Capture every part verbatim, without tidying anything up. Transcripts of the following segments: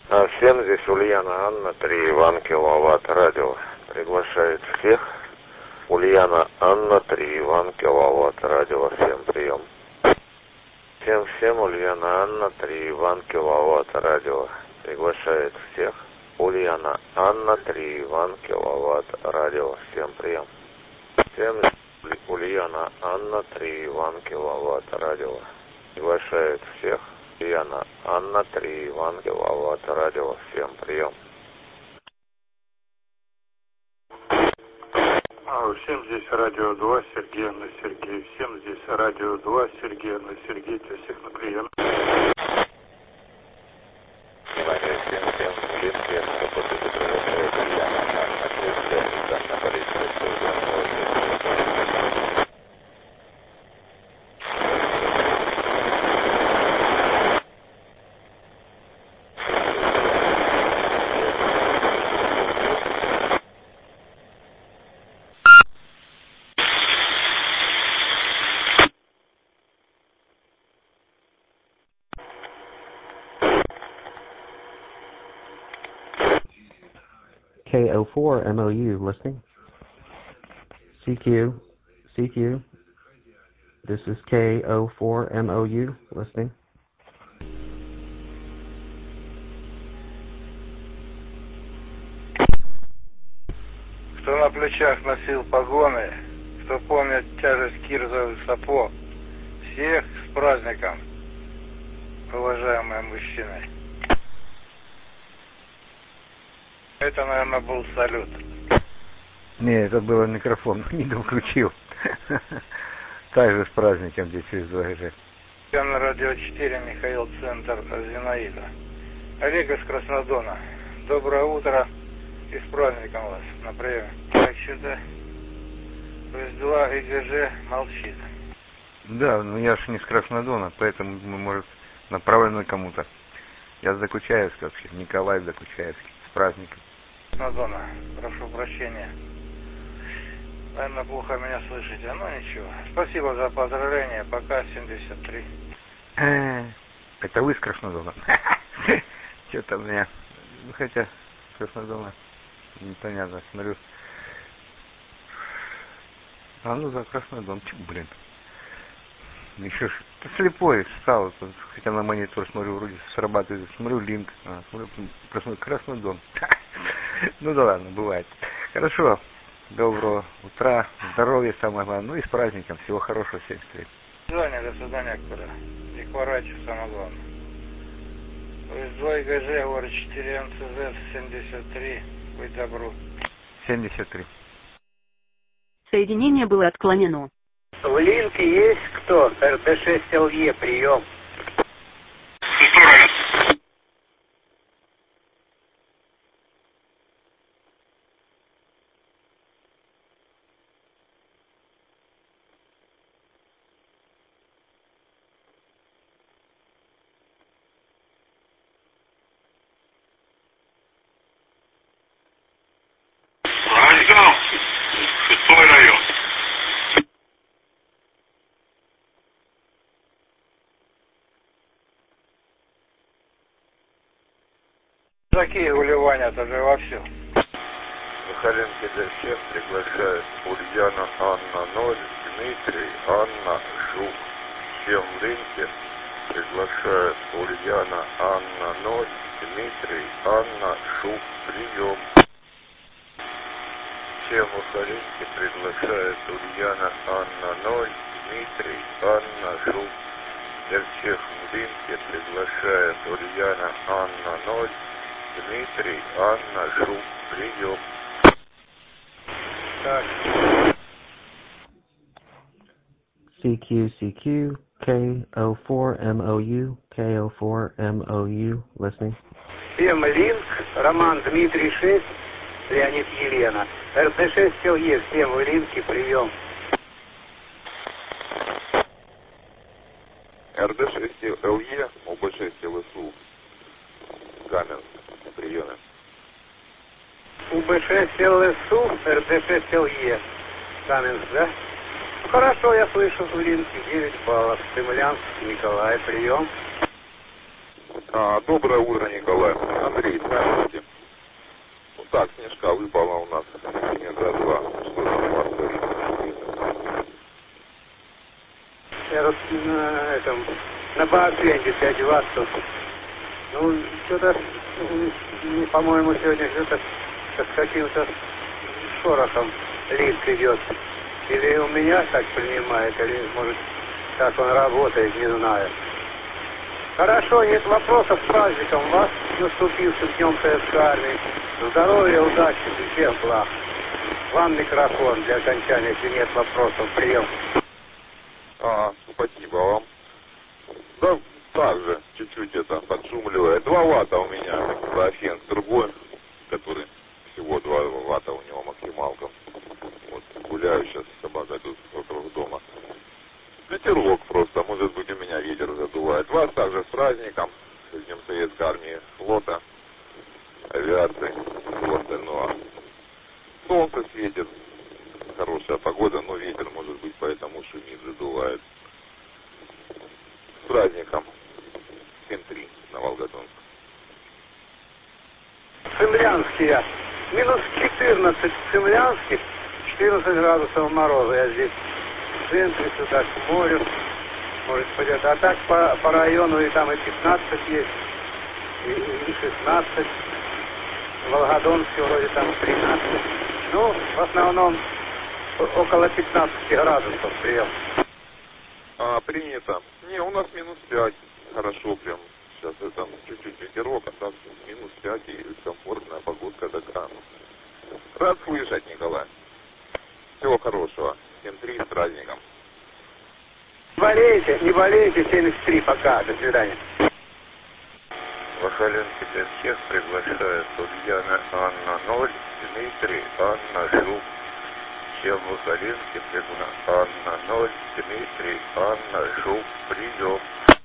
А, всем здесь Ульяна Анна, три Иван Киловатт радио. Приглашает всех. Ульяна Анна, три Иван Киловатт радио. Всем прием. Всем, всем Ульяна Анна, три Иван Киловатт радио. Приглашает всех. Ульяна Анна, три Иван Киловатт радио. Всем прием. Всем Ульяна Анна, три Иван Киловатт радио. Приглашает всех. Ульяна Анна, три Иван Киловатт радио. Всем прием. А, всем здесь радио два, Сергей Анна Сергей. Всем здесь радио два, Сергей Анна Сергей. Для всех на прием. Внимание, всем, всем, всем, всем, кто после приглашает Ульяна Анна, три Иван на полицию. K O four M O U listening. C Q, C Q. This is K O four M O U listening. Кто на плечах носил погоны, кто помнит тяжесть кирзовых сапог, всех с праздником, уважаемые мужчины. Это, наверное, был салют. Не, это был микрофон, не довключил. Также с праздником здесь через два гэ. Я на радио четыре, Михаил, центр Зинаида. Олег из Краснодона. Доброе утро и с праздником вас на приеме. Так что-то два и гэ жэ молчит. Да, ну я ж не с Краснодона, поэтому, может, направлено кому-то. Я с Докучаевска вообще, Николай Докучаевский. С праздником. Краснодона, прошу прощения. Наверное, плохо меня слышите, но ничего. Спасибо за поздравление. Пока, семьдесят три. Это вы с Краснодона? Что-то у меня... Ну, хотя, с Краснодона непонятно, смотрю. А ну за Краснодон, чё, блин. Еще ж... Ты слепой стал, хотя на монитор смотрю, вроде срабатывает. Смотрю линк, а, смотрю, Краснодон. Ну да ладно, бывает. Хорошо. Доброго утра, здоровья самое главное, ну и с праздником, всего хорошего всем встреч. До свидания, до свидания, куда? Не хворайте, самое главное. эс два и гэ жэ, ор четыре эм цэ зет семьдесят три, будь добру. семьдесят три. Соединение было отклонено. В линке есть кто? эр тэ шесть эл е, прием. Райзал, шестой район. Такие уливания тоже вовсю. Михаленко для всех приглашает Ульяна Анна ноль, Дмитрий Анна Жук. Всем в линке приглашает Ульяна Анна ноль, Дмитрий Анна Жук. Прием. Всем в Михаленко приглашает Ульяна Анна ноль, Дмитрий Анна Жук. Для всех в линке приглашает Ульяна Анна ноль, Дмитрий Анна Жук. Прием. Так. C Q, C Q, K O four M O U, K O four M O U listening. Всем линк, Роман Дмитрий шесть, Леонид Елена. эр тэ шесть эл е, всем в линке, прием. эр дэ шесть эл е, о бэ шесть эл эс у. Каменск. Приемы. у бэ шесть эл эс у, эр дэ шесть эл е. Каменск, да? Ну, хорошо, я слышу в линке, девять баллов. Цимлянск, Николай, прием. А, доброе утро, Николай. Андрей, здравствуйте. Вот так, снежка выпала у нас метра два. Что там у вас творится? Я вот на этом, на Бааквенде пять ваттов. Ну, что-то, по-моему, сегодня что-то с каким-то шорохом линк идет. Или у меня так принимает, или, может, так он работает, не знаю. Хорошо, нет вопросов, с праздником вас, наступившим днем Советской Армии. Здоровья, удачи и всех благ. Вам микрофон для окончания, если нет вопросов. Прием. А, спасибо вам. Да, также чуть-чуть это подшумливает. Два ватта у меня Баофенг другой, который всего два ватта у него максималка. Вот, гуляю сейчас с собакой тут вокруг дома. Ветерок просто, может быть, у меня ветер задувает. Вас также с праздником, с Днем Советской Армии, флота, авиации, всего остального. Солнце светит, хорошая погода, но ветер, может быть, поэтому шумит, задувает. С праздником. семь три на Волгодонск. Цимлянский я. Минус четырнадцать в Цимлянске, четырнадцать градусов мороза. Я здесь в центре, сюда к морю. Может пойдет. А так по, по району и там и пятнадцать есть, и, и шестнадцать. В Волгодонске вроде там тринадцать. Ну, в основном около пятнадцати градусов прием. А, принято. Не, у нас минус пять. Хорошо прям. Сейчас это чуть-чуть ветерок, а так минус пять и комфортная погодка такая. Рад слышать, Николай. Всего хорошего. семь три с праздником. Не болейте, не болейте, семьдесят три пока. До свидания. Вахаленко для всех приглашает Ульяна Анна ноль, Дмитрий Анна Жук. Всем Вахаленко приглашает Анна ноль, Дмитрий Анна Жук. Прием.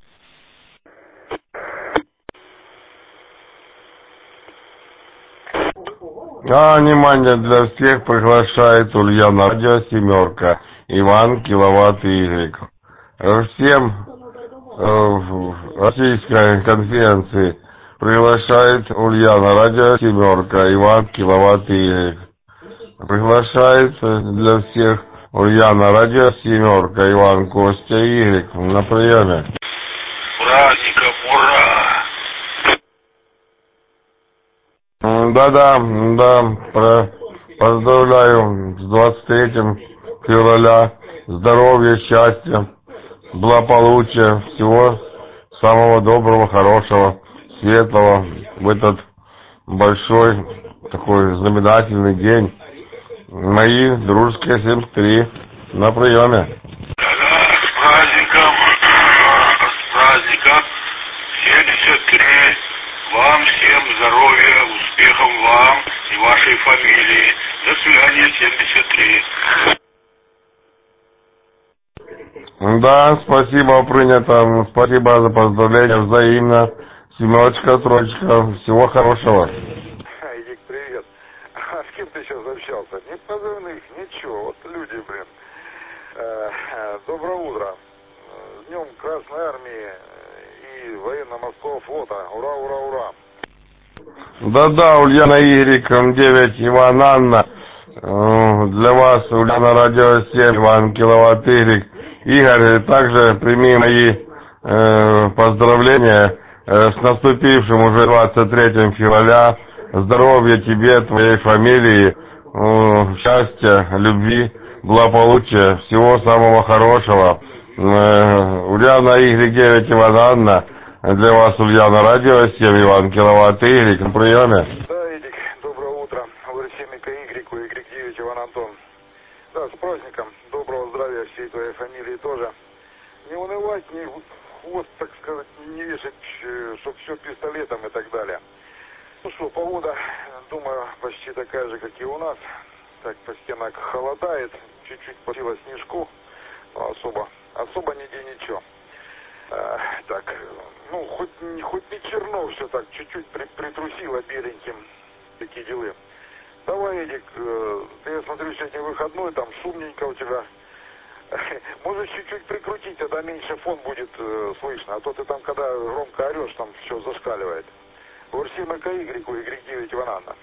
А, внимание, для всех приглашает Ульяна Радио Семерка, Иван Киловатт Y. Всем э, российской конференции приглашает Ульяна Радио Семерка, Иван Киловатт Y. Приглашает для всех Ульяна Радио Семерка, Иван Костя Y. На приеме. Праздником, ура! Да-да, да, про, поздравляю с двадцать третьим февраля, здоровья, счастья, благополучия, всего самого доброго, хорошего, светлого в этот большой, такой знаменательный день. Мои дружеские семьдесят три на приеме. Да-да, с праздником, с праздником, семьдесят три. Вам всем здоровья, успехов вам и вашей фамилии. До свидания, семьдесят три. Да, спасибо, принято. Спасибо за поздравления, взаимно. Семерочка, троечка, всего хорошего. Эдик, привет. А с кем ты сейчас общался? Ни позывных, ничего. Вот люди, блин. Э, доброе утро. С Днем Красной Армии и военно-морского флота. Ура, ура, ура. Да-да, Ульяна Y, эм девять, Иван Анна. Э, Для вас, Ульяна Радио семь, Иван Киловатт Y. Игорь, также прими мои э, поздравления э, с наступившим уже двадцать третьим февраля. Здоровья тебе, твоей фамилии, э, счастья, любви, благополучия, всего самого хорошего. Э, Ульяна Y девять, Иван Анна. Для вас, Ульяна Радио семь, Иван Киловатт Y. На приеме. Да, Эдик, доброе утро. Урсемика Y, Y девять, Иван Антон. Да, с праздником. Доброго здравия всей твоей фамилии тоже. Не унывать, не хвост, так сказать, не вешать, чтоб все пистолетом и так далее. Ну что, погода, думаю, почти такая же, как и у нас. Так, постепенно холодает, чуть-чуть посила снежку, но особо, особо нигде ничего. А, так, ну, хоть, хоть не черно все так, чуть-чуть при, притрусило беленьким, такие дела. Давай, Эдик, э, ты, я смотрю, сегодня выходной, там шумненько у тебя. Можешь чуть-чуть прикрутить, тогда меньше фон будет э, слышно. А то ты там, когда громко орешь, там все зашкаливает. эр семь и ка игрек, игрек девять Иван Анна.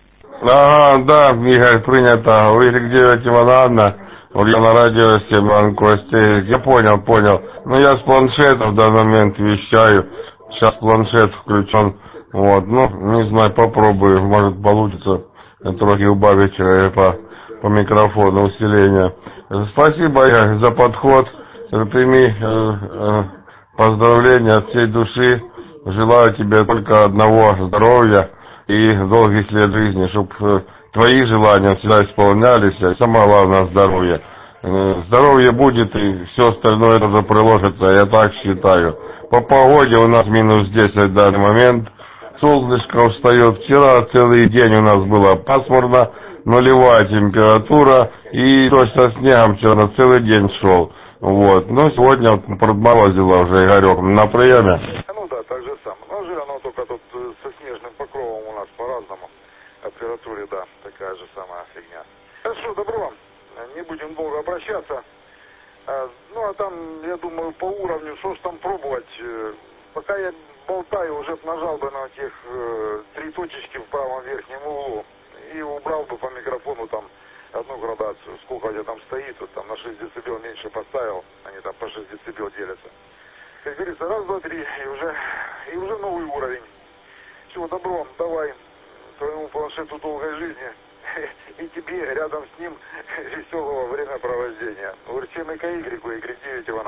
Ага, да, Игорь, принято. У игрек девять Иван Анна, Ульяна радио семь, Иван Костя. Я понял, понял. Ну, я с планшета в данный момент вещаю. Сейчас планшет включен. Вот, ну, не знаю, попробую. Может, получится трохи убавить э, по, по микрофону усиление. Спасибо, Игорь, за подход. Прими э, э, поздравления от всей души. Желаю тебе только одного здоровья и долгих лет жизни, чтобы твои желания всегда исполнялись, и самое главное здоровье. Здоровье будет, и все остальное тоже приложится, я так считаю. По погоде у нас минус десять в данный момент, солнышко встает. Вчера целый день у нас было пасмурно, нулевая температура, и дождь со снегом вчера целый день шел. Вот, но сегодня вот подморозило уже Игорек на приеме. Ну да, так же самое. Ну, же оно только тут со снежным покровом у нас по-разному. О температуре, да, такая же самая фигня. Хорошо, добро вам. Не будем долго обращаться. А, ну, а там, я думаю, по уровню, что ж там пробовать. Пока я болтаю, уже нажал бы на тех э, три точечки в правом верхнем углу и убрал бы по микрофону там одну градацию. Сколько у тебя там стоит, вот там на шесть децибел меньше поставил, они там по шесть децибел делятся. Как говорится, раз, два, три, и уже, и уже новый уровень. Всего добро, давай, твоему планшету долгой жизни, и тебе рядом с ним веселого времяпровождения. эр семь и ка игрек, игрек девять Иван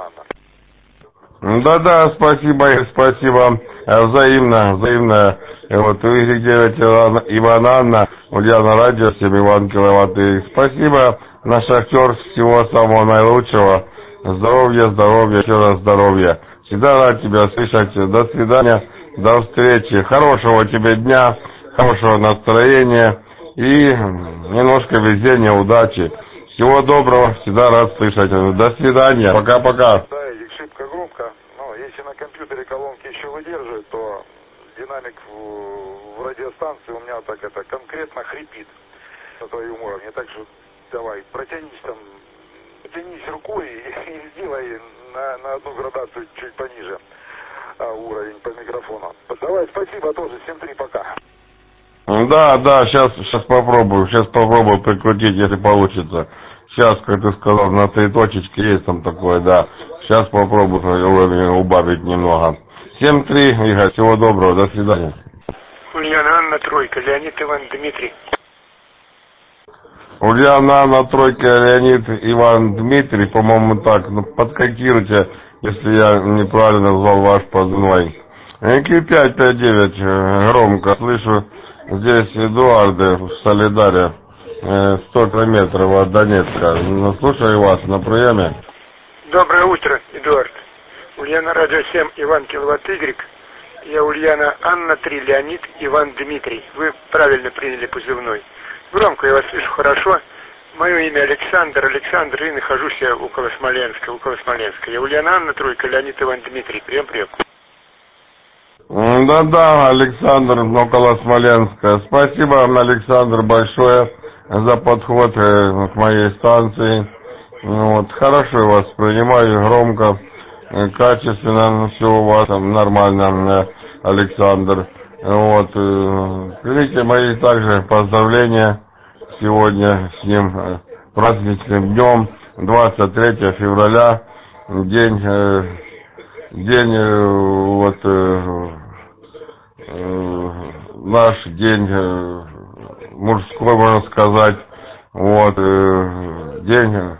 Анна. Да-да, спасибо, спасибо, взаимно, взаимно. Вот, у игрек девять Иван Анна, Ульяна радио семь, Иван Киловатт. Спасибо, наш актер, всего самого наилучшего. Здоровья, здоровья, еще раз здоровья. Всегда рад тебя слышать. До свидания, до встречи. Хорошего тебе дня, хорошего настроения и немножко везения, удачи. Всего доброго, всегда рад слышать. До свидания, пока-пока. Да, и шибко громко. Но если на компьютере колонки еще выдерживают, то динамик в, в радиостанции у меня так это конкретно хрипит на твоем уровне. Так что давай, протянись там, протянись рукой и, и сделай на, на одну градацию чуть пониже а, уровень по микрофону. Давай, спасибо тоже, семь три, пока. Да, да, сейчас, сейчас попробую, сейчас попробую прикрутить, если получится. Сейчас, как ты сказал, на три точечки есть там такое, да. Сейчас попробую уровень убавить немного. семь три, Игорь, всего доброго, до свидания. Ульяна Анна, тройка, Леонид Иван Дмитрий. Ульяна Анна, тройка, Леонид Иван Дмитрий, по-моему, так, ну, подкорректируйте, если я неправильно назвал ваш позывной. Q пять пять девять, громко слышу, здесь Эдуарды в Солидаре, сто километров от Донецка. Ну, слушаю вас на приеме. Доброе утро, Эдуард. Ульяна радио семь, Иван Киловатт Игрек. Я Ульяна Анна три, Леонид Иван Дмитрий. Вы правильно приняли позывной. Громко я вас слышу хорошо. Мое имя Александр, Александр, и нахожусь я около Смоленска, около Смоленска. Я Ульяна Анна, тройка, Леонид Иван Дмитрий. Прием, прием. Да-да, Александр, около Смоленска. Спасибо, Александр, большое за подход к моей станции. Вот, хорошо я вас принимаю, громко, качественно, все у вас нормально, Александр. Вот, примите мои также поздравления сегодня с ним праздничным днем, двадцать третьего февраля, день, день, вот, наш день мужской, можно сказать, вот, день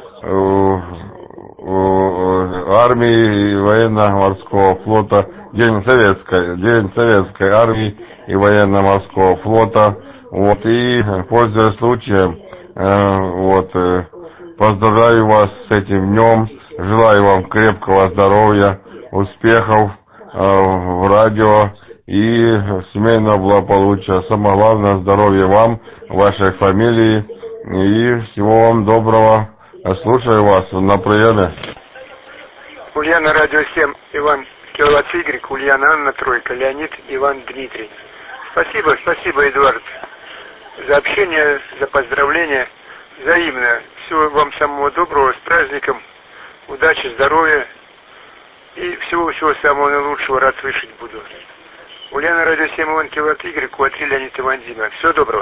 армии и военно-морского флота, день советской, день советской армии и военно-морского флота, вот, и, пользуясь случаем, вот, поздравляю вас с этим днем, желаю вам крепкого здоровья, успехов в радио и семейного благополучия. Самое главное, здоровья вам, вашей фамилии, и всего вам доброго. Слушаю вас на приеме. Ульяна радио семь, Иван Киловатт Игрек, Ульяна Анна, тройка, Леонид Иван Дмитрий. Спасибо, спасибо, Эдуард, за общение, за поздравления. Взаимно. Всего вам самого доброго, с праздником, удачи, здоровья и всего-всего самого наилучшего. Рад слышать буду. Ульяна, радио семь, Иван Киловатт Игорь, Куатри, Леонид, Иван, Дима. Всего доброго.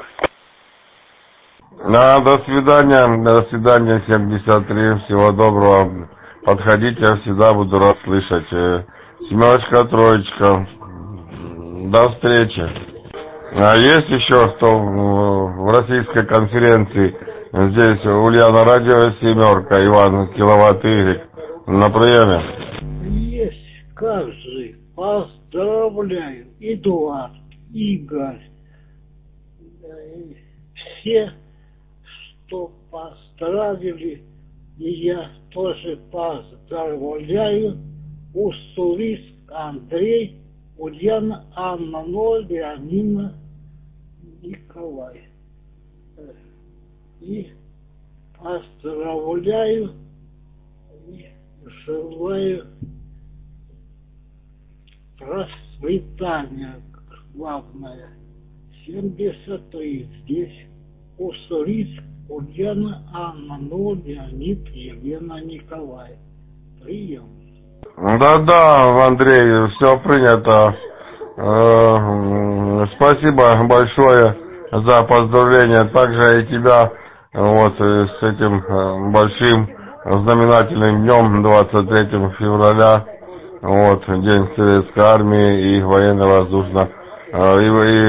А, до свидания, до свидания, семьдесят три, всего доброго. Подходите, я всегда буду рад слышать. Семерочка, троечка, до встречи. А есть еще кто в российской конференции? Здесь Ульяна, радио семерка, Иван, Киловатт Игорь, на приеме. Есть, как же, поздравляю, Эдуард, Игорь, все, что поздравили, и я тоже поздравляю, Уссурийск, Андрей, Ульяна, Анна, Ноль, Леонина, Николай. И поздравляю и желаю процветания, главное. семьдесят три здесь, Уссурийск, Ульяна, Анна, Ноль, Леонид, Елена, Николай. Прием. Да-да, Андрей, все принято. Спасибо большое за поздравления. Также и тебя вот с этим большим знаменательным днем, двадцать третьего февраля, вот, День Советской Армии и военно-воздушного и, и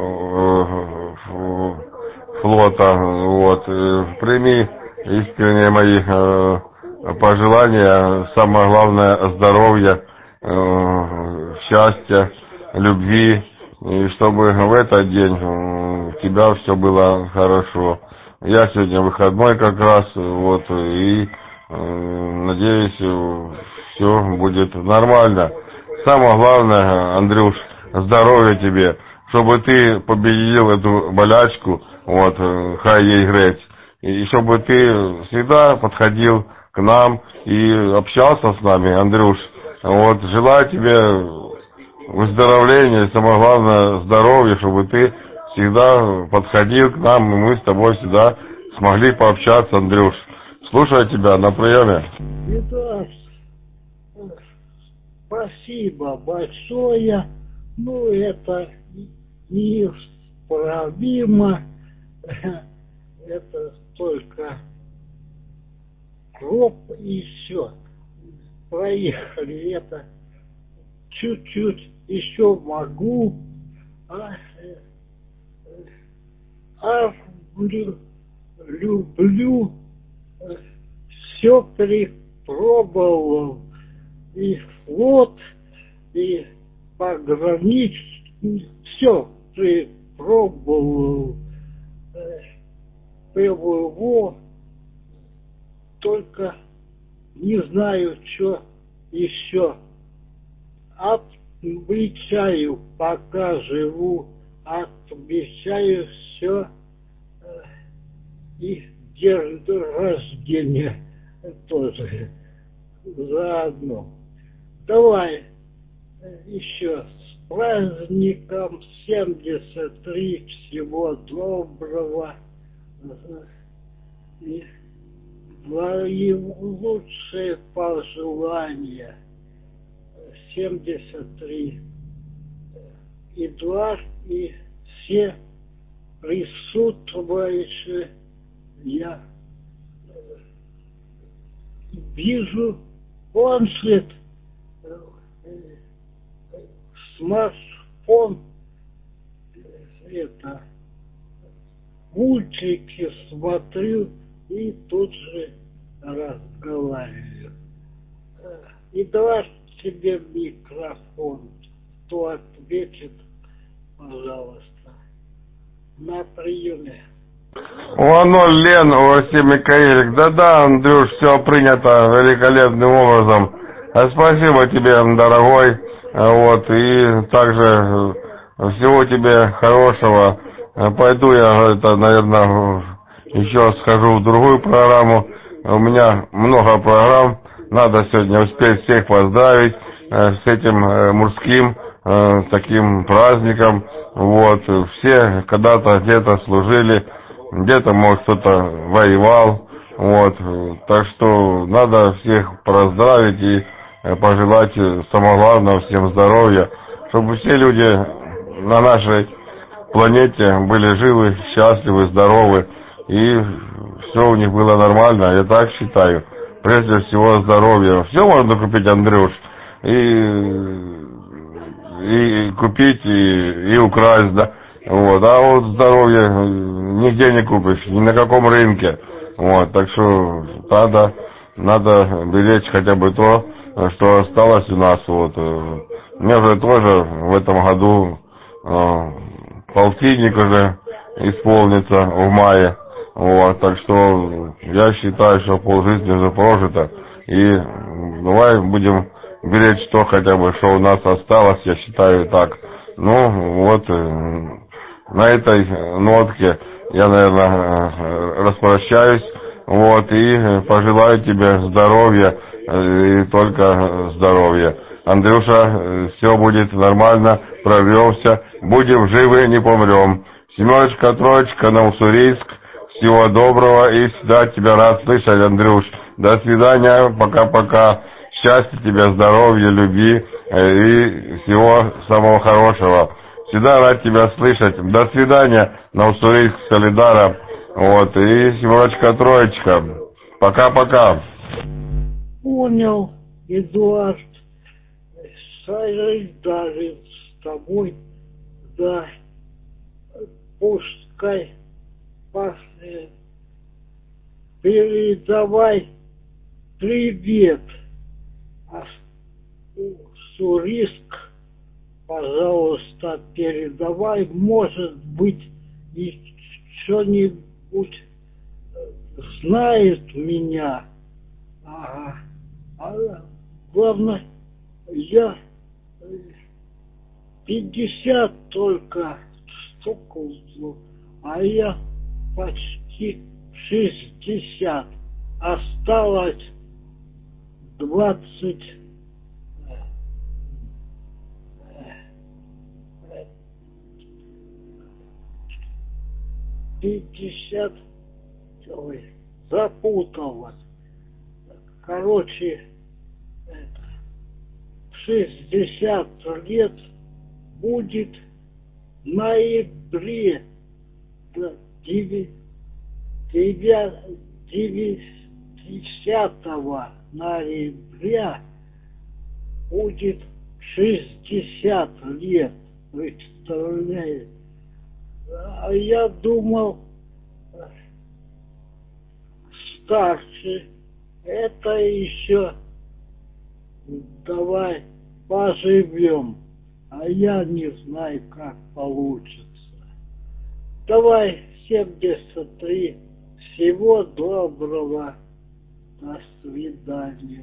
флота. Вот, прими искренне мои пожелания, самое главное здоровья, счастья, любви, и чтобы в этот день у тебя все было хорошо. Я сегодня выходной как раз, вот, и надеюсь, все будет нормально. Самое главное, Андрюш, здоровья тебе, чтобы ты победил эту болячку, вот, хай ей греть, и чтобы ты всегда подходил к нам и общался с нами, Андрюш. Вот, желаю тебе выздоровления, самое главное здоровья, чтобы ты всегда подходил к нам, и мы с тобой всегда смогли пообщаться, Андрюш. Слушаю тебя на приеме. Итак, спасибо большое. Ну, это неисправимо. Это только гроб и все. Проехали это. Чуть-чуть еще могу. А, а люблю, люблю, все перепробовал. И флот, и пограничный, все перепробовал. ПВО, только не знаю, что еще. Отмечаю, пока живу, отмечаю все, и день рождения тоже заодно. Давай еще с праздником семьдесят три, всего доброго. И мои лучшие пожелания. семьдесят три. Эдуард и все присутствующие. Я вижу планшет, смартфон, это, мультики смотрю и тут же разговариваю. Эдуард, тебе микрофон. Кто ответит, пожалуйста, на приеме. О, ноль, Лен, Василий Микаэлик. Да-да, Андрюш, все принято великолепным образом. Спасибо тебе, дорогой. Вот, и также всего тебе хорошего. Пойду я, это, наверное, еще схожу в другую программу. У меня много программ. Надо сегодня успеть всех поздравить с этим мужским таким праздником. Вот, все когда-то где-то служили. где-то, может, кто-то воевал, вот, так что надо всех поздравить и пожелать, самое главное, всем здоровья, чтобы все люди на нашей планете были живы, счастливы, здоровы, и все у них было нормально, я так считаю. Прежде всего здоровье. Все можно купить, Андрюш, и, и купить, и, и украсть, да. Вот. А вот здоровье нигде не купишь, ни на каком рынке. Вот. Так что надо, надо беречь хотя бы то, что осталось у нас. Вот. Мне уже тоже в этом году э, полтинник уже исполнится в мае. Вот, так что я считаю, что полжизни уже прожито. И давай будем беречь то хотя бы, что у нас осталось, я считаю так. Ну, вот на этой нотке я, наверное, распрощаюсь. Вот, и пожелаю тебе здоровья, и только здоровья. Андрюша, все будет нормально, прорвемся, будем живы, не помрем. Семерочка, троечка на Уссурийск. Всего доброго и всегда тебя рад слышать, Андрюш. До свидания, пока-пока. Счастья тебе, здоровья, любви и всего самого хорошего. Всегда рад тебя слышать. До свидания, на Уссурийск, Солидара. Вот, и семерочка, троечка. Пока-пока. Понял, Эдуард. Солидарен с тобой. Да, пускай после передавай привет. А Уссурийск, пожалуйста, передавай, может быть, и что-нибудь знает меня. Ага. А главное, я пятьдесят только стукнул, а я почти шестьдесят. Осталось двадцать пятьдесят. Ой, запуталась. Короче, это, шестьдесят лет будет в ноябре. девятого ноября будет шестьдесят лет, представляете? А я думал, старше. Это еще давай поживем. А я не знаю, как получится. Давай семьдесят три. Всего доброго. До свидания.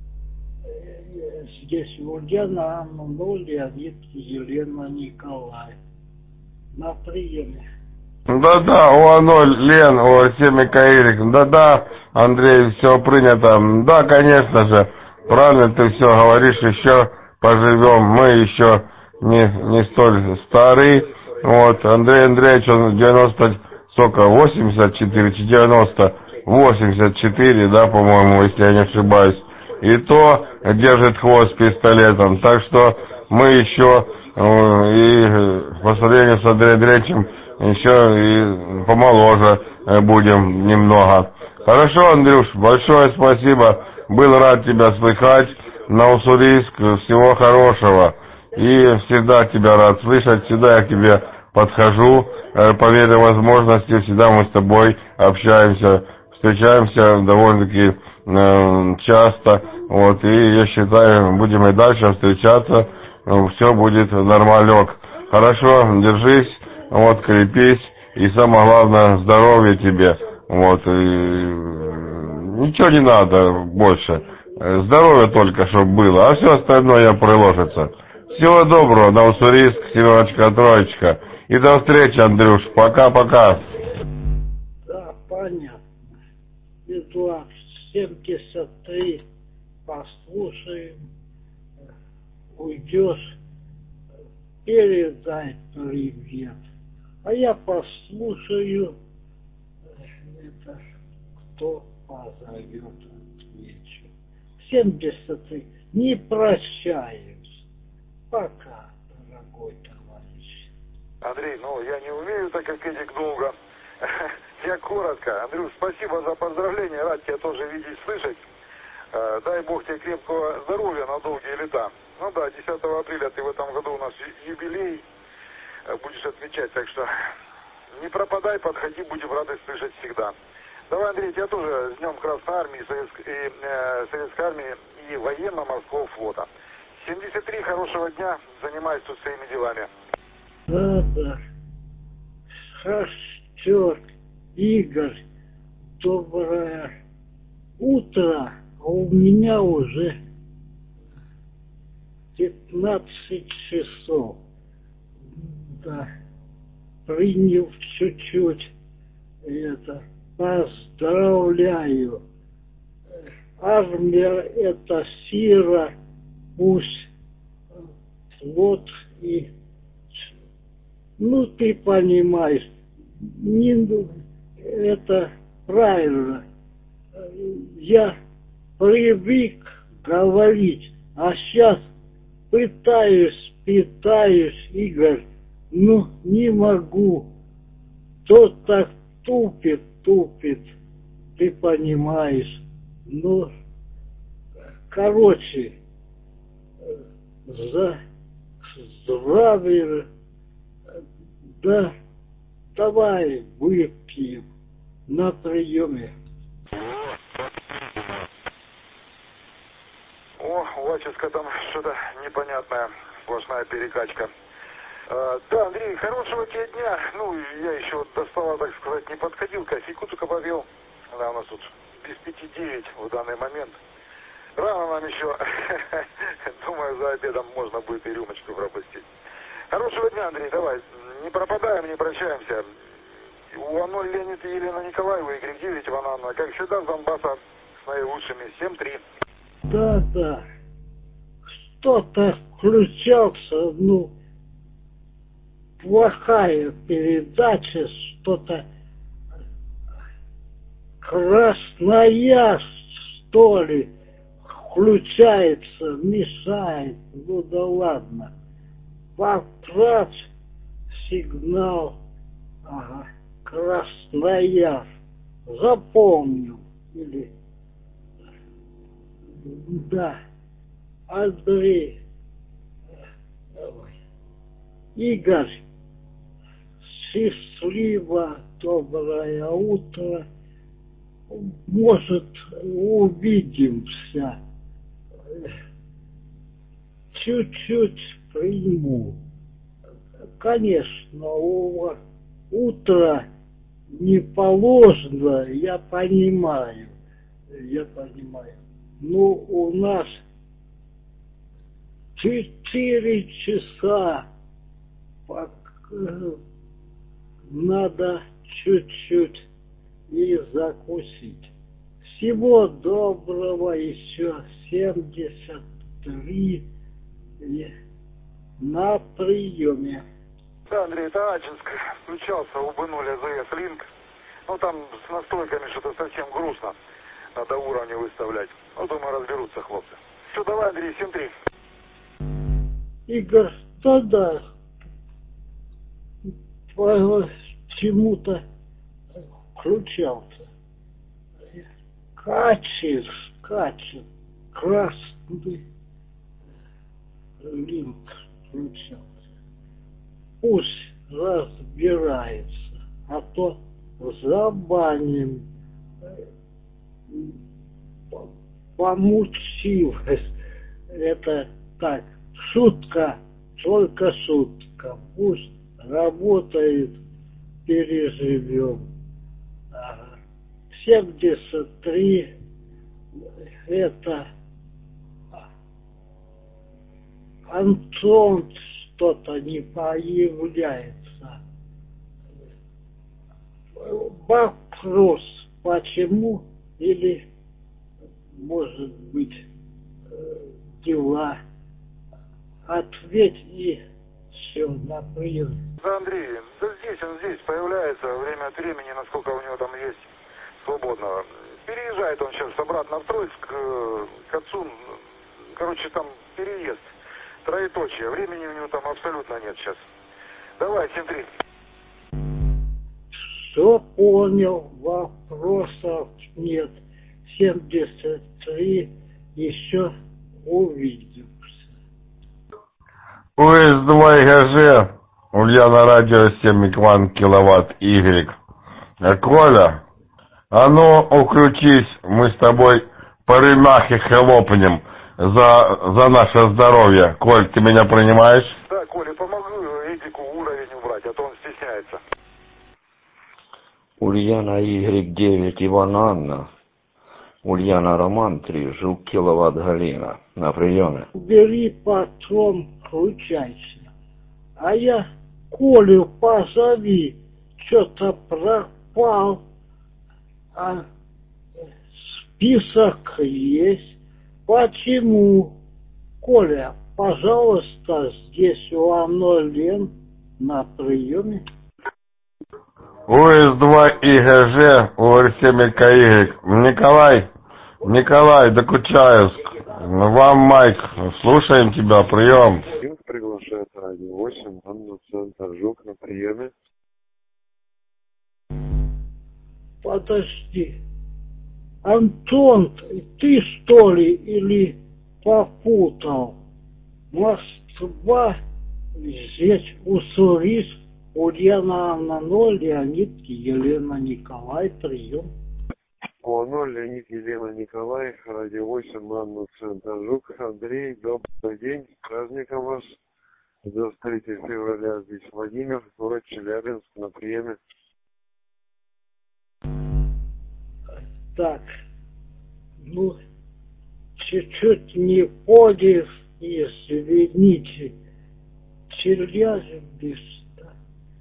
Здесь Ульяна Анна, ну, Леонид, Елена, Николай. На приеме. Да-да, о, ноль, Лен, о, семь, Каирик. Да-да, Андрей, все принято. Да, конечно же, правильно ты все говоришь, еще поживем. Мы еще не, не столь стары. Вот, Андрей Андреевич, он девяносто, сколько, восемьдесят четыре, девяносто, восемьдесят четыре, да, по-моему, если я не ошибаюсь. И то держит хвост пистолетом. Так что мы еще, и по сравнению с Андреем Андреевичем, еще и помоложе будем немного. Хорошо, Андрюш, большое спасибо. Был рад тебя слыхать. На Уссурийск, всего хорошего. И всегда тебя рад слышать, всегда я к тебе подхожу. По мере возможности всегда мы с тобой общаемся, встречаемся довольно-таки э, часто. Вот, и я считаю, будем и дальше встречаться. Все будет нормалек. Хорошо, держись. Вот, крепись, и самое главное, здоровья тебе, вот, и ничего не надо больше, здоровье только, чтобы было, а все остальное приложится. Всего доброго, на Уссурийск, семерочка, троечка, и до встречи, Андрюш, пока-пока. Да, понятно. Эдуард, семьдесят три, послушаем, уйдешь, передай привет. А я послушаю кто позовет, отвечу. семьдесят три. Не прощаюсь. Пока, дорогой товарищ. Андрей, ну я не умею так, как Эдик долго. Я коротко. Андрюш, спасибо за поздравления. Рад тебя тоже видеть, слышать. Дай Бог тебе крепкого здоровья на долгие лета. Ну да, десятого апреля ты в этом году у нас юбилей будешь отмечать, так что не пропадай, подходи, будем рады слышать всегда. Давай, Андрей, тебя тоже с Днем Красной Армии, Советской, и, э, Советской Армии и Военно-Морского флота. семьдесят три, хорошего дня, занимайся тут своими делами. Да, да. Шахтер, Игорь, доброе утро. А у меня уже пятнадцать часов. Да. Принял чуть-чуть это. Поздравляю. Армия это сила, пусть флот и... Ну, ты понимаешь, не, это правильно. Я привык говорить, а сейчас пытаюсь, пытаюсь, Игорь, ну, не могу. Тот так тупит, тупит, ты понимаешь. Ну, короче, за здравие, да, давай выпьем на приеме. О, у Ваческа там что-то непонятное, сплошная перекачка. А, да, Андрей, хорошего тебе дня. Ну, я еще вот до стола, так сказать, не подходил, кофейку только попил. Да, у нас тут без пяти девять в данный момент. Рано нам еще. Думаю, за обедом можно будет и рюмочку пропустить. Хорошего дня, Андрей, давай. Не пропадаем, не прощаемся. У ноль Леонид и Елена Николаева, Y девять, Иван Анна. Как всегда, с Донбасса с наилучшими. семь три. Да, да. Что-то включался, ну, плохая передача, что-то Красноярск, что ли, включается, мешает. Ну да ладно. Поправь сигнал. Ага. Красноярск. Запомнил. Или... Да. Андрей. Давай. Игорь. Счастливо. Доброе утро. Может, увидимся. Чуть-чуть приму. Конечно, у утро не положено, я понимаю. Я понимаю. Ну, у нас четыре часа. Надо чуть-чуть и закусить. Всего доброго, еще семьдесят три на приеме. Да, Андрей, это Ачинск. Включался у Бынуля ЗС Линк. Ну, там с настройками что-то совсем грустно. Надо уровни выставлять. Ну, думаю, разберутся хлопцы. Все, давай, Андрей, семь три. Игорь, да-да. Почему-то включался. Качер, качер, красный линк включался. Пусть разбирается, а то забаним. Помучилась. Это так, шутка, только шутка. Пусть работает, переживем. Ага. семьдесят три это Антон что-то не появляется. Вопрос, почему, или может быть дела. Ответь и все, на прием. Да, Андрей, да здесь он здесь появляется время от времени, насколько у него там есть свободного. Переезжает он сейчас обратно в Троицк к, к отцу. Короче, там переезд. Троеточие. Времени у него там абсолютно нет сейчас. Давай, семь три. Все понял, вопросов нет. семьдесят три, еще увидимся. УС два ИГЖ, Ульяна радио семь и один киловатт Y. А Коля, а ну уключись, мы с тобой по рымахе хлопнем за, за наше здоровье. Коль, ты меня принимаешь? Да, Коля, помогу Эдику уровень убрать, а то он стесняется. Ульяна Y девять, Иван Анна. Ульяна Роман три, Жук киловатт Галина. На приеме. Бери потом, включайся. А я Колю позови, что-то пропал. А список есть. Почему? Коля, пожалуйста, здесь у Анолен на приеме. УС два ИГЖ, УР семь КY. Николай, Николай, Докучаевск. Вам майк, слушаем тебя, прием. Приглашает радио восемь, Анна, центр Жук на приеме. Подожди. Антон, ты что ли или попутал? Москва, здесь Уссурийск, Ульяна Анна ноль, Леонид, Елена Николай, прием. О, ноль, Леонид, Елена Николай, радио восемь, Анна, центр Жук. Андрей, добрый день, с праздником вас. двадцать третьего февраля здесь Владимир, город Челябинск, на приеме. Так, ну, чуть-чуть не понял, извините, Челябинск, да?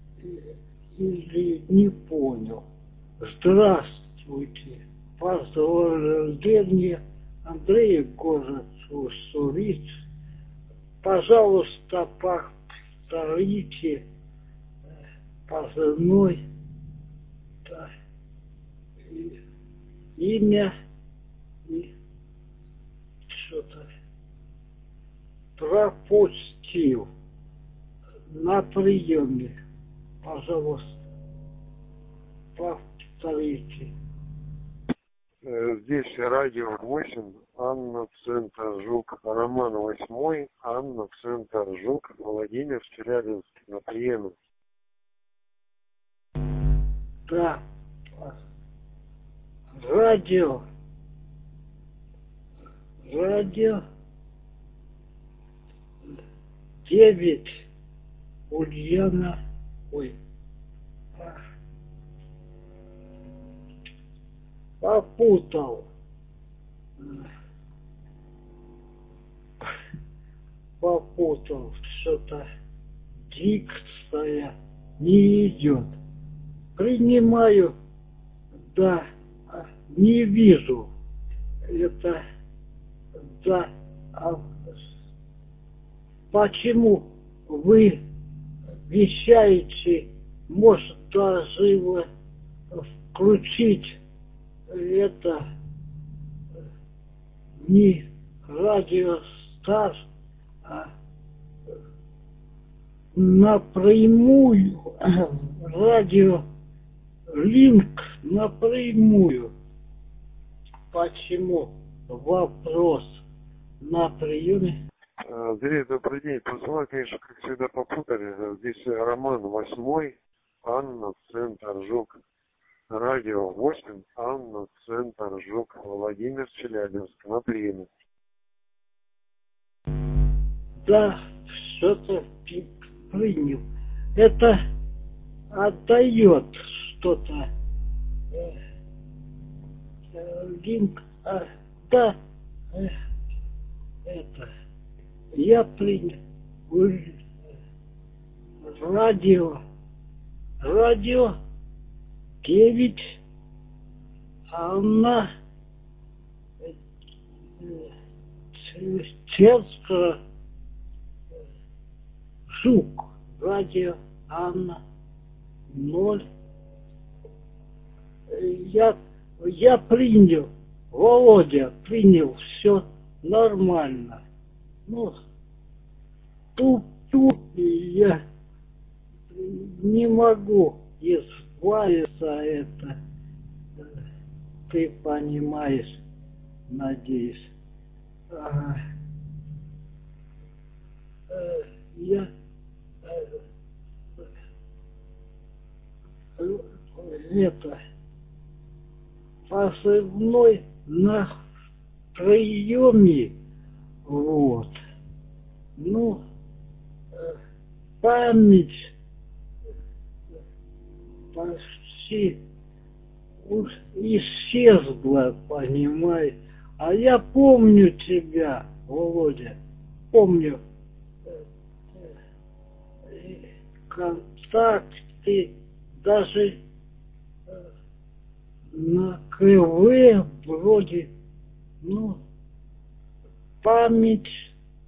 Или не понял. Здравствуйте, поздравление, Андрей, город Уссурийск. Пожалуйста, повторите позывной, да, и имя и что-то пропустил на приеме. Пожалуйста, повторите. Здесь радио восемь, Анна, центр Жук, Роман восьмой, Анна, центр Жук, Владимир, Челябинск, на приеме. Да, радио, радио девять, Ульяна, ой, попутал, попутал, что-то дикция не идет. Принимаю, да, не вижу. Это, да, а почему вы вещаете, может даже его включить, это не радиостар, а напрямую, радио линк напрямую. Почему? Вопрос на приеме. Андрей, добрый день. Позвала, конечно, как всегда попутали. Здесь Роман восьмой, Анна, центр Жук. Радио восемь, Анна, центр Жук, Владимир, Челябинск, на приеме. Да, что-то принял. Это отдает что-то. Линк, а, да, это, я принял. Радио, радио девять, Анна, Церская, Жук, радио Анна ноль. Я я принял, Володя принял, все нормально. Ну, тут, тут я не могу избавиться это. Ты понимаешь, надеюсь. Ага. Э, я э, э, это позывной на приеме, вот. Ну, э, память почти уж исчезла, понимаешь. А я помню тебя, Володя, помню э, э, контакты, даже э, на КВ вроде, ну, память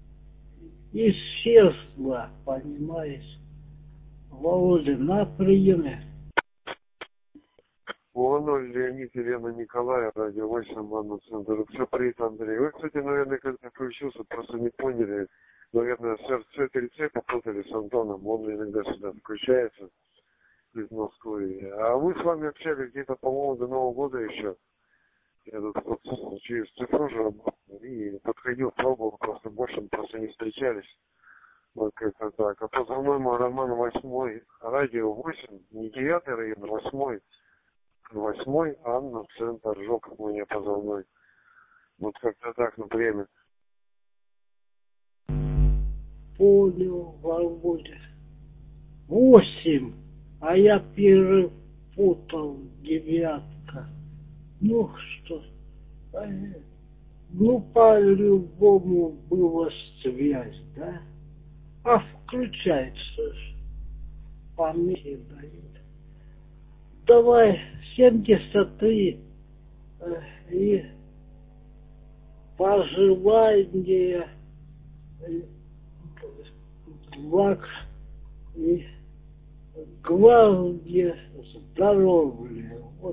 исчезла, понимаешь. Володя, на приеме. Луаноль Леонид, Елена Николая, радио восемь, Анна Центр. Все, привет, Андрей. Вы, кстати, наверное, когда включился, просто не поняли. Наверное, С три Ц попутали с Антоном. Он иногда сюда включается из Москвы. А мы с вами общались где-то, по-моему, до Нового года еще. Я тут вот через цифру же работал и подходил, пробовал, просто больше мы просто не встречались. Вот как-то так. А позывной мой Роман восьмой, радио восемь, не девятый район, а восьмой. Восьмой, Анна, Центр, Жок, у меня позывной. Вот как-то так, на время. Понял, Володя. Восемь, а я перепутал, девятка. Ну что, ну по-любому была связь, да? А включается ж, помехи дают. Давай семьдесят три э, и пожелания э, благ и главное здоровья. Вот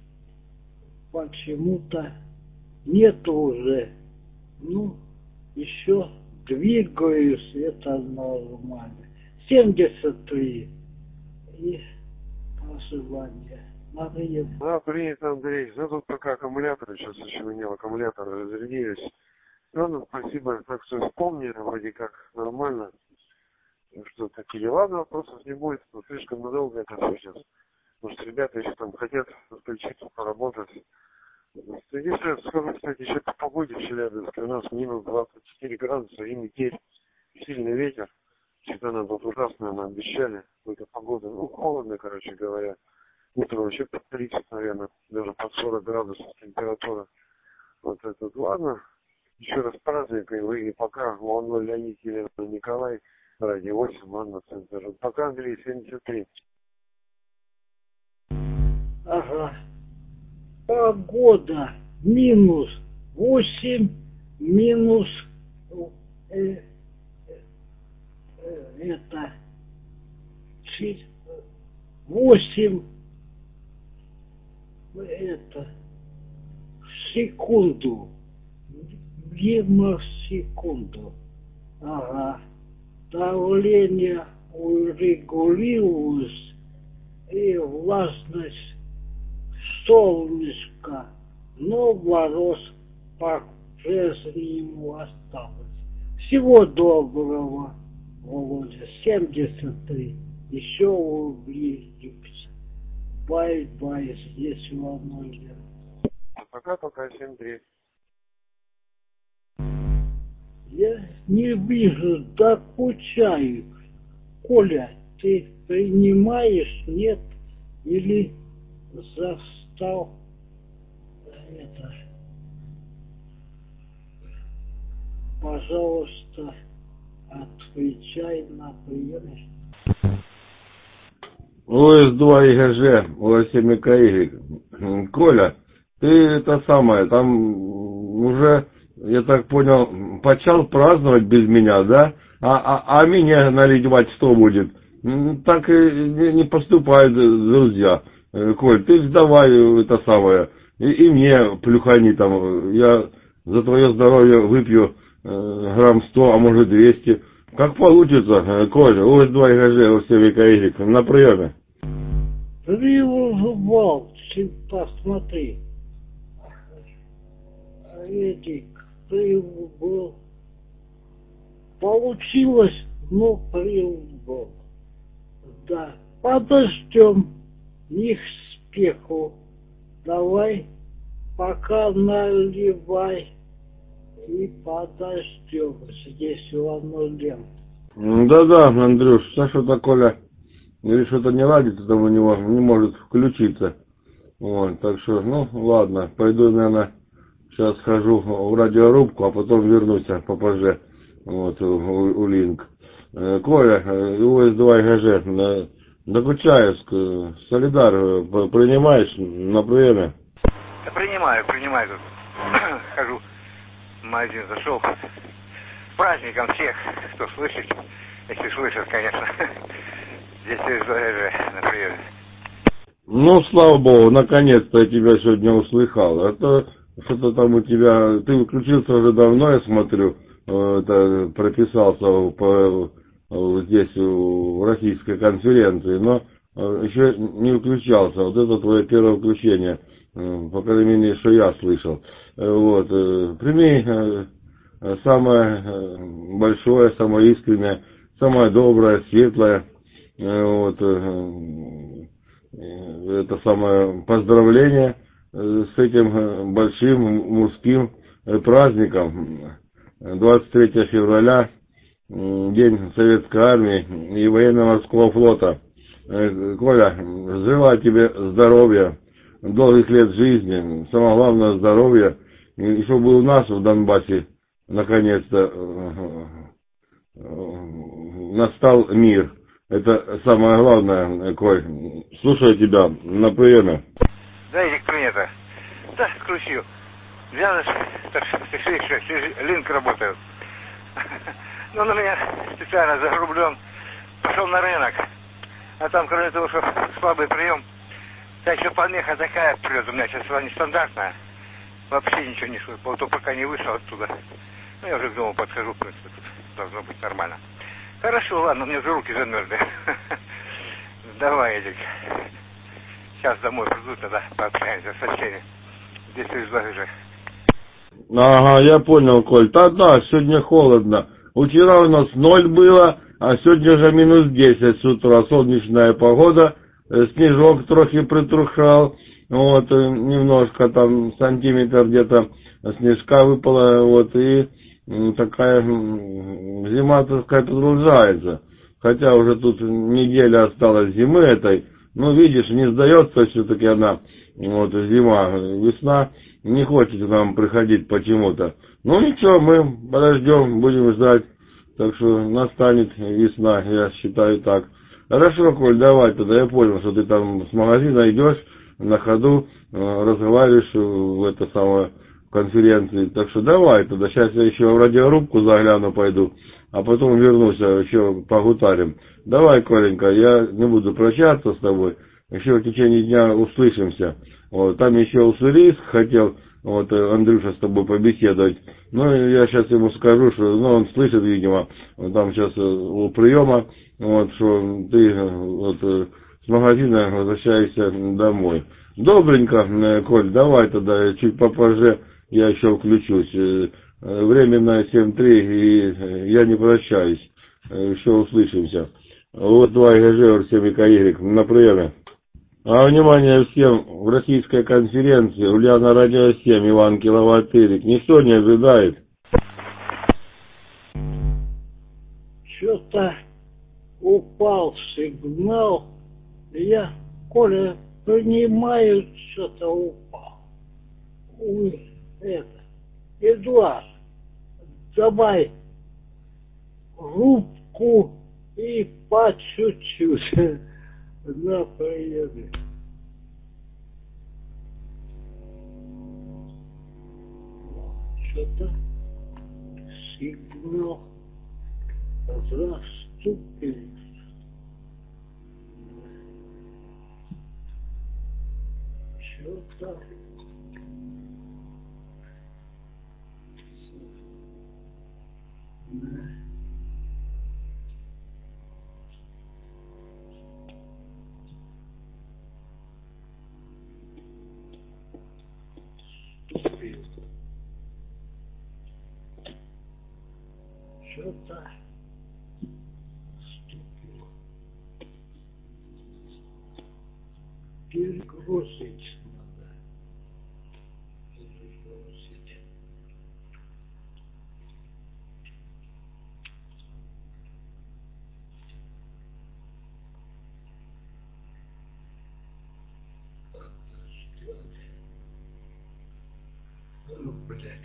почему-то нет уже. Ну, еще двигаюсь, это нормально. семьдесят три и пожелания. Мария. Да, принято, Андрей. Ну, тут пока аккумуляторы, сейчас еще у меня аккумуляторы разрядились. Ну, ну, спасибо, так что вспомнили, вроде как нормально. Что такие дела, вопросов не будет, но слишком надолго это все сейчас. Может, ребята еще там хотят отключиться, поработать. Единственное, скажу, кстати, еще по погоде в Челябинске. У нас минус двадцать четыре градуса и метель. Сильный ветер. Что-то нам тут ужасно нам обещали. Какая-то погода, ну, холодно, короче говоря. Утром вообще под тридцать, наверное, даже под сорок градусов температура. Вот это, ладно. Еще раз праздник, и вы, и пока. Луаноль Леонид, Елена Николай, радио восемь, Анна Центр. Пока, Андрей, семьдесят три. Ага. Погода минус восемь, минус э, э, э, это восемь это в секунду, мимо секунду. Ага. Давление урегулировалось и влажность солнышко, но мороз по-прежнему осталось. Всего доброго, Володя. семьдесят три. Еще увидимся. Бай-бай, здесь Володя. Пока-пока, семь три. Я не вижу, докучаю. Коля, ты принимаешь, нет? Или застал это? Пожалуйста, отвечай на приеме. ОС два ИГЖ, ОС семь КY. Коля, ты это самое, там уже, я так понял, почал праздновать без меня, да? А, а, а меня наливать что будет? Так и не поступают друзья. Коль, ты давай это самое, И, и мне плюхани там, я за твое здоровье выпью э, грамм сто, а может двести. Как получится, э, Коля, У С два ИГЖ, У С семь КY, на приеме. Привал, посмотри. Эдик, был. Получилось, но был. Да, подождем. Не к спеху. Давай, пока наливай. И подождем. Здесь нулем. Да-да, Андрюш, а что-то Коля, или что-то не ладится, там у него не может включиться. Вот, так что, ну, ладно, пойду, наверное, сейчас схожу в радиорубку, а потом вернусь попозже, вот, у, у Линк. Коля, У С два ИГЖ, Докучаевск, Солидар, принимаешь на приеме? Да принимаю, принимаю. Хожу, в магазин зашел. С праздником всех, кто слышит, если слышит, конечно. Здесь У С два ИГЖ на приеме. Ну, слава богу, наконец-то я тебя сегодня услыхал. Это что-то там у тебя... Ты выключился уже давно, я смотрю. Это прописался по, здесь в российской конференции, но еще не выключался. Вот это твое первое включение, по крайней мере, что я слышал. Вот. Прими самое большое, самое искреннее, самое доброе, светлое. Вот. Это самое поздравление с этим большим мужским праздником. двадцать третьего февраля, День Советской Армии и Военно-Морского Флота. Коля, желаю тебе здоровья, долгих лет жизни, самое главное здоровья, и чтобы у нас в Донбассе наконец-то настал мир. Это самое главное, Коль. Слушаю тебя на приеме. Да, Эдик, принято. Да, включил. Взял, так ты слышишь, Линк работает. Ну, он у меня специально загрублен. Пошел на рынок. А там, кроме того, что слабый прием, да еще помеха такая прет. У меня сейчас была нестандартная. Вообще ничего не слышу. Вот пока не вышел оттуда. Ну, я уже к дому подхожу, в принципе, тут должно быть нормально. Хорошо, ладно, мне уже руки замерзли. Давай, Эдик. Сейчас домой приду, тогда пообщаемся со всеми. Здесь У С два ИГЖ. Ага, я понял, Коль. Да-да, сегодня холодно. Вчера у нас ноль было, а сегодня уже минус десять с утра. Солнечная погода, снежок трохи притрухал. Вот, немножко там, сантиметр где-то снежка выпало, вот, и такая зима, так сказать, продолжается. Хотя уже тут неделя осталась зимы этой. Ну, видишь, не сдается все-таки она, вот, зима, весна не хочет нам приходить почему-то. Ну, ничего, мы подождем, будем ждать. Так что настанет весна, я считаю так. Хорошо, Коль, давай тогда, я понял, что ты там с магазина идешь, на ходу разговариваешь в это самое конференции. Так что давай тогда, сейчас я еще в радиорубку загляну пойду, а потом вернусь, еще погутарим. Давай, Коленька, я не буду прощаться с тобой, еще в течение дня услышимся. Вот, там еще Уссурийск хотел, вот, Андрюша, с тобой побеседовать. Ну, я сейчас ему скажу, что, ну, он слышит, видимо, там сейчас у приема, вот, что ты вот с магазина возвращаешься домой. Добренько, Коль, давай тогда, чуть попозже я еще включусь. Временно семь три, и я не прощаюсь. Еще услышимся. Вот два ИГЖ, семь КY, на приеме. А внимание всем, в российской конференции Ульяна Радио семь, Иван Киловатырик. Никто не ожидает. Что-то упал сигнал. Я, Коля, понимаю, что-то упал. Ой, это, Эдуард, давай рубку и по чуть-чуть на приеме. Что-то сигнал заступил. Что-то. Да. Ступил. Что-то ступил. Перегрузить надо. Перегрузить. Ну, блядь.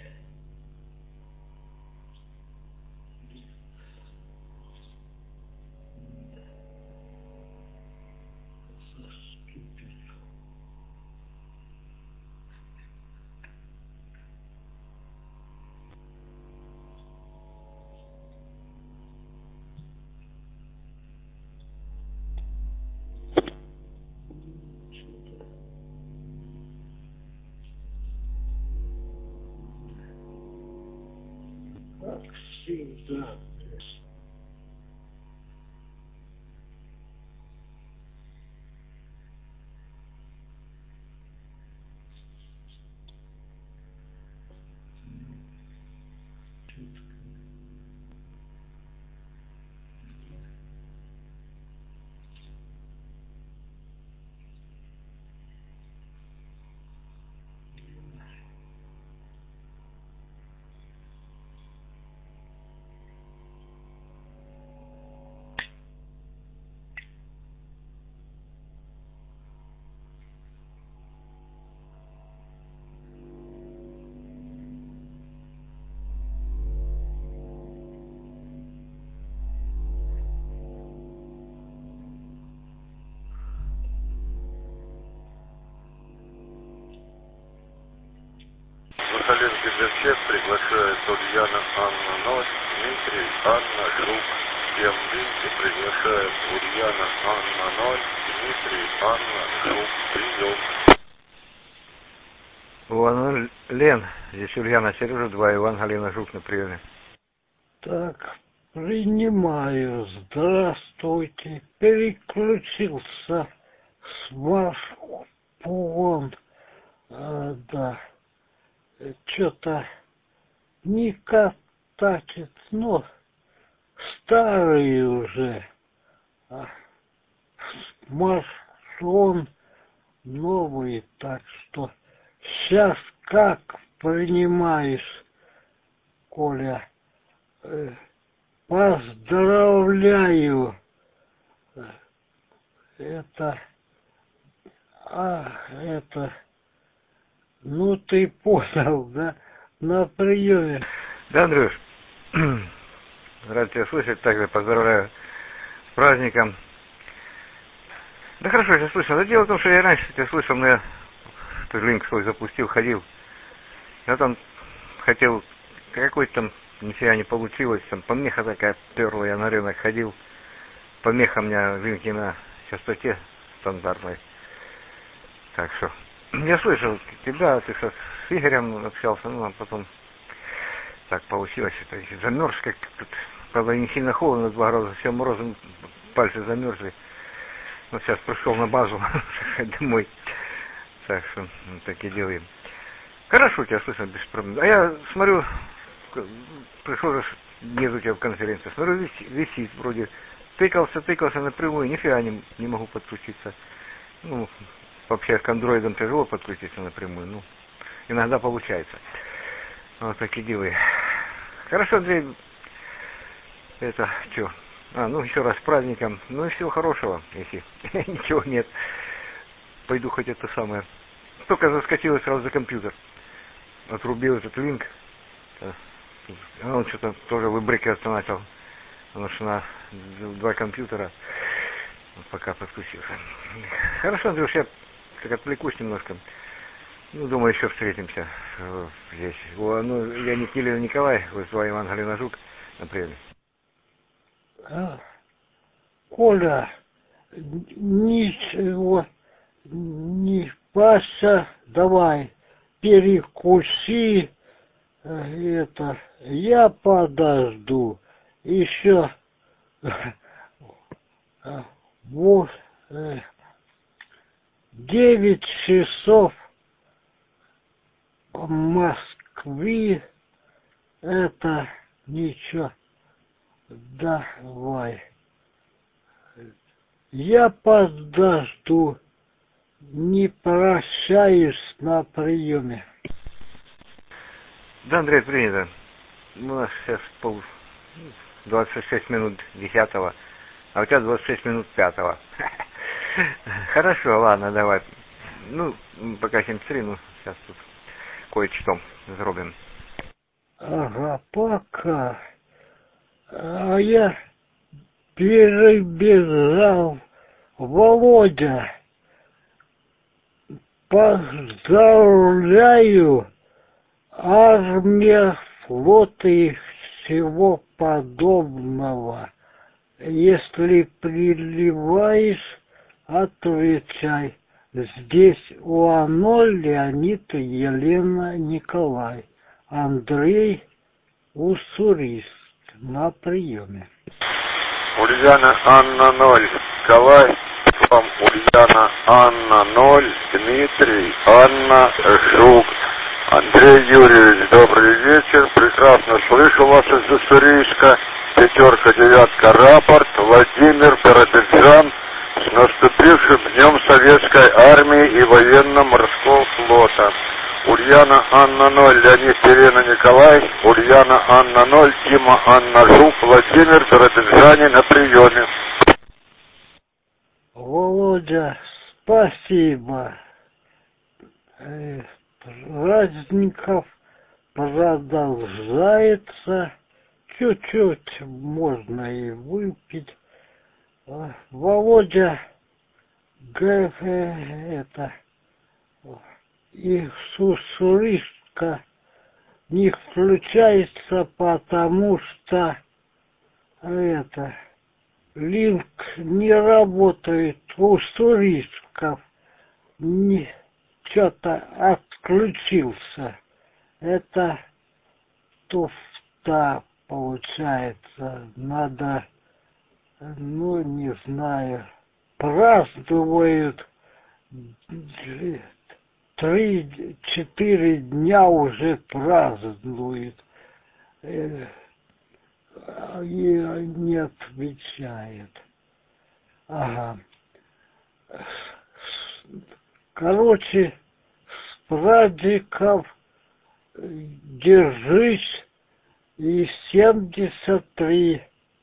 Как всегда. Сахалинский для всех приглашает Ульяна Анна ноль, Дмитрий Анна Жук, всем Винки приглашает Ульяна Анна ноль, Дмитрий Анна Жук, прием. Иван Лен, здесь Ульяна Сережа, два, Иван Галина Жук на приеме. Так, принимаю. Здравствуйте. Переключился смартфон. А, да. Что-то не катачит, но старый уже. А смартфон новый, так что сейчас как принимаешь, Коля? Э, поздравляю. Это, а, это, ну ты понял, да, на приеме. Да, Андрюш, рад тебя слышать, также поздравляю с праздником. Да хорошо, я тебя слышал. Да дело в том, что я раньше тебя слышал, но я линк свой запустил, ходил. Я там хотел, какой-то там нифига не получилось, там помеха такая перла, я на рынок ходил. Помеха у меня линки на частоте стандартной. Так что, я слышал тебя, ты что, с Игорем общался, ну а потом так получилось, это замерз, как тут, правда, не сильно холодно, два градуса, все морозом, пальцы замерзли. Вот сейчас пришел на базу, домой. Так что, вот так и делаем. Хорошо тебя слышно, без проблем. А я смотрю, пришел же, нет у тебя в конференции, смотрю, висит, висит вроде. Тыкался, тыкался напрямую, нифига не, не могу подключиться. Ну, вообще к андроидам тяжело подключиться напрямую, ну, иногда получается. Вот так и делай. Хорошо, Андрей, это, что? А, ну, еще раз с праздником. Ну и всего хорошего, если ничего нет. Пойду хоть это самое. Только заскочил и сразу за компьютер. Отрубил этот линк. А он что-то тоже выбрыкиваться начал. Потому что на два компьютера пока подключился. Хорошо, Андрюш, я так отвлекусь немножко. Ну, думаю, еще встретимся здесь. О, ну, я не Килин Николай, вы с вами Иван Галина Жук на приеме. А, Коля, ничего не Паша, давай, перекуси, это, я подожду. Еще вот девять часов в Москве, это ничего, давай. Я подожду, не прощаюсь на приеме. Да, Андрей, принято. У нас сейчас пол двадцать шесть минут десятого, а у тебя двадцать шесть минут пятого. Хорошо, ладно, давай. Ну, пока семь три, ну, сейчас тут кое-что зробим. Ага, пока. А я перебежал. Володя, поздравляю, армия, флот и всего подобного. Если приливаешь, отвечай. Здесь УАНО Леонид и Елена Николай. Андрей Уссурист на приеме. Ульяна Анна ноль. Николай. Вам Ульяна Анна ноль. Дмитрий Анна Жук. Андрей Юрьевич, добрый вечер. Прекрасно слышу вас из Уссурийска. Пятерка, девятка, рапорт. Владимир, Биробиджан. С наступившим Днем Советской Армии и Военно-Морского флота. Ульяна Анна ноль, Леонид Елена Николай, Ульяна Анна ноль, Дима Анна Жук, Владимир, Биробиджане на приеме. Володя, спасибо. Праздников продолжается. Чуть-чуть можно и выпить. Володя, это, и Уссурийска не включается, потому что это, линк не работает. Уссурийсков не, что-то отключился. Это туфта получается. Надо, ну, не знаю, празднуют три-четыре дня уже празднуют. И не отвечает. Ага. Короче, с праздников держись. И семьдесят три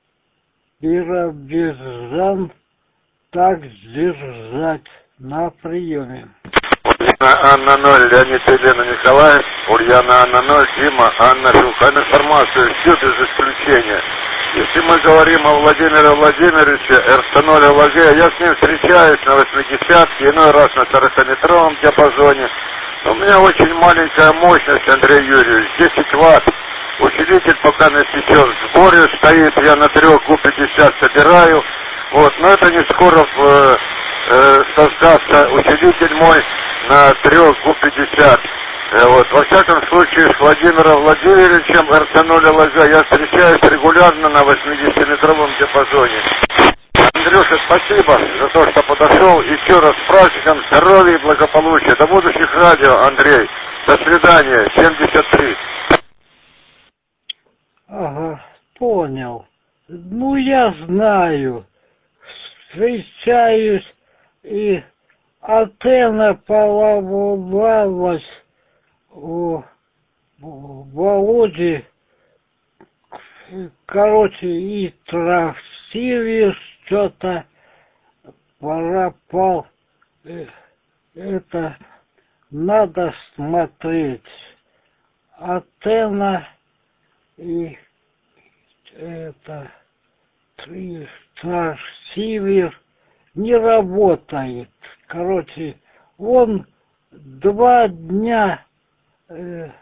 Биробиджан так держать на приеме. Ульяна Анна ноль, Леонид Елена Николай, Ульяна Анна ноль, Дима Анна Жук. Информацию всю без исключения. Если мы говорим о Владимире Владимировиче, эр тэ ноль эл гэ, я с ним встречаюсь на восьмидесятке, иной раз на сорокаметровом диапазоне. У меня очень маленькая мощность, Андрей Юрьевич, десять ватт. Усилитель пока на сейчас в сборе стоит, я на трех гу пятьдесят собираю. Вот, но это не скоро э, э, создастся усилитель мой на трех гу пятьдесят. Э, вот, во всяком случае, с Владимиром Владимировичем эр тэ ноль эл гэ я встречаюсь регулярно на восьмидесятиметровом диапазоне. Андрюша, спасибо за то, что подошел. Еще раз с праздником, здоровья и благополучия. До будущих радио, Андрей. До свидания. семьдесят три. Ага, понял. Ну, я знаю. Встречаюсь, и антенна поломалась у Володи. Короче, и трансивер что-то пропал. Это надо смотреть. Антенна и это трансивер не работает. Короче, он два дня э,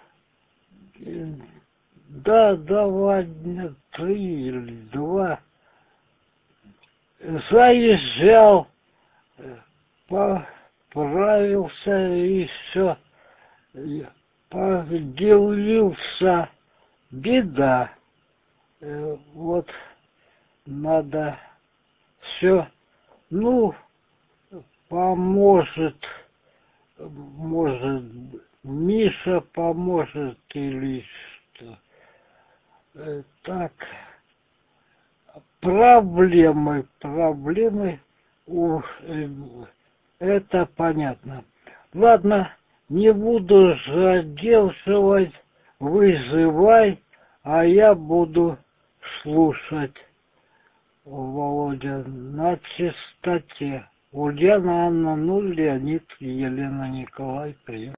да, два дня, три или два заезжал по справился и все. Поделился. Беда. Э, Вот надо все. Ну, поможет. Может, Миша поможет или что. Э, Так. Проблемы, проблемы, у, э, это понятно. Ладно, не буду задерживать, вызывай, а я буду слушать, Володя, на чистоте. Ульяна Анна, ну, Леонид, Елена Николай, прием.